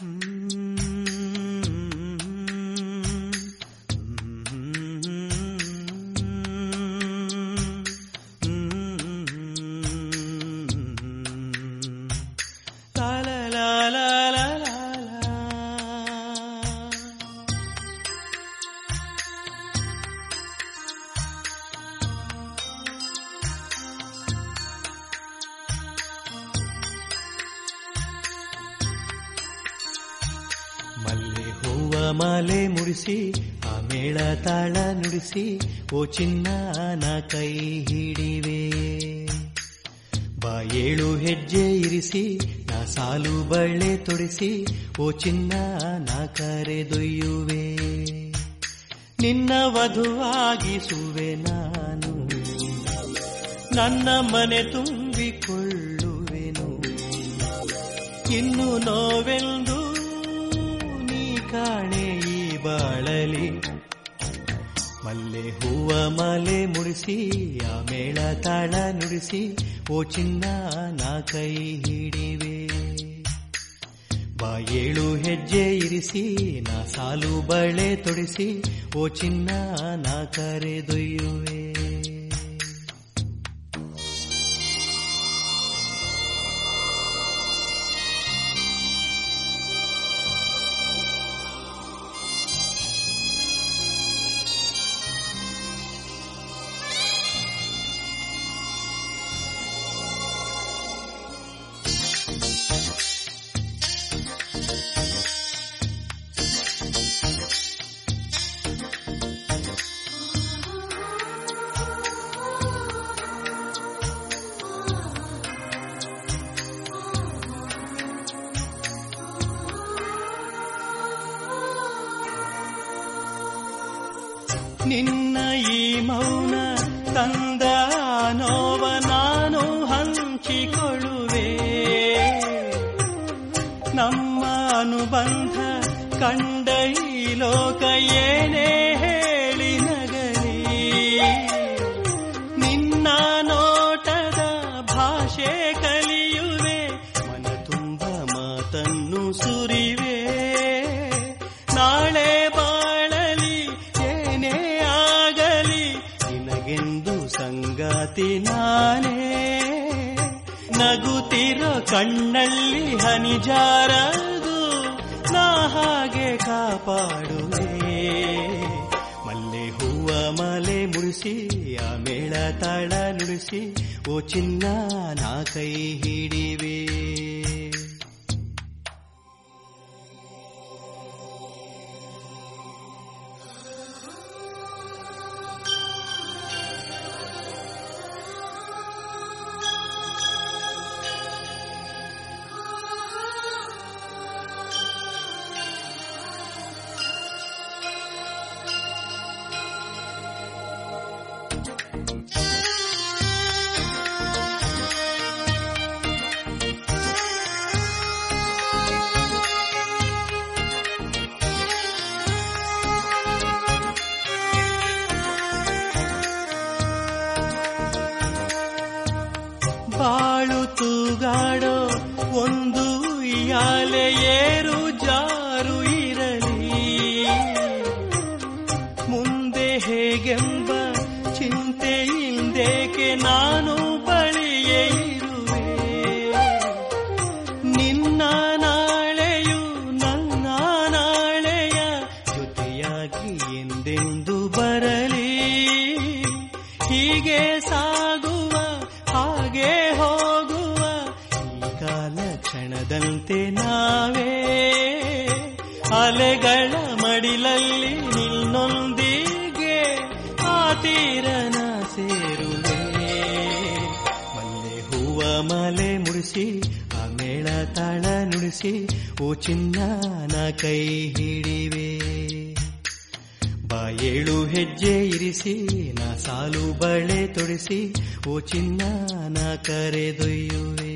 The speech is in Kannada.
ಮಾಲೆ ಮುಡಿಸಿ ಆ ಮೇಳ ತಾಳ ನುಡಿಸಿ ಓ ಚಿನ್ನ ನಾ ಕೈ ಹಿಡಿವೆ. ಬಾ 7 ಹೆಜ್ಜೆ ಇರಿಸಿ ನಾ ಸಾಲು ಬಳ್ಳೆ ತೊಡಿಸಿ ಓ ಚಿನ್ನ ನಾ ಕರೆದೊಯ್ಯುವೆ. ನಿನ್ನ ವಧುವಾಗಿಸುವೆ ನಾನು, ನನ್ನ ಮನೆ ತುಂಬಿಕೊಳ್ಳುವೆನು. ಇನ್ನು ನೋವೆಂದು ಕಾಣೆ ಈ ಬಾಳಲಿ. ಮಲ್ಲೆ ಹೂವ ಮಾಲೆ ಮುಡಿಸಿ ಆ ಮೇಳ ತಾಳ ನುಡಿಸಿ ಓ ಚಿನ್ನ ನಾ ಕೈ ಹಿಡಿವೆ. ಬಾ 7 ಹೆಜ್ಜೆ ಇರಿಸಿ ನಾ ಸಾಲು ಬಳೆ ತೊಡಿಸಿ ಓ ಚಿನ್ನ ನಾ ಕರೆದೊಯ್ಯುವೆ. ನಿನ್ನ ಈ ಮೌನ ತಂದ ನೋವ ನಾನು ಹಂಚಿಕೊಳ್ಳುವೆ. ನಮ್ಮ ಅನುಬಂಧ ಕಂಡ ಈ ಲೋಕ ಏನೇ ಹೇಳಿ ನಗಲಿ. ನಿನ್ನ ನೋಟದ ಭಾಷೆ ಕಲಿಯುವೆ, ಮನ ತುಂಬ ಮಾತನ್ನು ಸುರಿವೆ. ನಾಳೆ ಬಾಳಲಿ ಏನೇ ಆಗಲಿ ನಿನಗೆಂದು ಸಂಗಾತಿ ನಾನೇ. ನಗುತ್ತಿರೋ ಕಣ್ಣಲ್ಲಿ ಹನಿ ಜಾರದು, ನಾ ಹಾಗೆ ಕಾಪಾಡುವೆ. ಮಲ್ಲೆ ಹೂವ ಮಾಲೆ ಮುಡಿಸಿ ಆ ಮೇಳ ತಾಳ ನುಡಿಸಿ ಓ ಚಿನ್ನ ನಾ ಕೈ ಹಿಡಿವೆ. ಬಾಳು ತೂಗಾಡೋ ಒಂದು ಉಯ್ಯಾಲೆ ಏರು ಜಾರು ಇರಲಿ. ಮುಂದೆ ಹೇಗೆಂಬ ಚಿಂತೆ ಇಲ್ದೇಕೆ ನಾನು ಬಳಿಯೇ ಇರುವೆ. ನಿನ್ನ ನಾಳೆಯು ನನ್ನ ನಾಳೆಯ ಜೊತೆಯಾಗಿ ಎಂದೆಂದು ಬರಲಿ. ಹೀಗೆ ಸಾಗುವ ಹಾಗೆ ಹೋಗುವ ಈ ಕಾಲ ಕ್ಷಣದಂತೆ ನಾವೇ. ಅಲೆಗಳ ಮಡಿಲಲ್ಲಿ ನಿನ್ನೊಂದಿಗೆ ಆ ತೀರನ ಸೇರುವೆ. ಮಲ್ಲೆ ಹೂವ ಮಾಲೆ ಮುಡಿಸಿ ಆ ಮೇಳ ತಾಳ ನುಡಿಸಿ ಓ ಚಿನ್ನ ನಾ ಕೈ ಹಿಡಿವೆ. ಬಾ 7 ಹೆಜ್ಜೆ ಇರಿಸಿ ನಾ ಸಾಲು ಬಳೆ ತೊಡಿಸಿ ಓ ಚಿನ್ನ ನಾ ಕರೆದೊಯ್ಯುವೆ.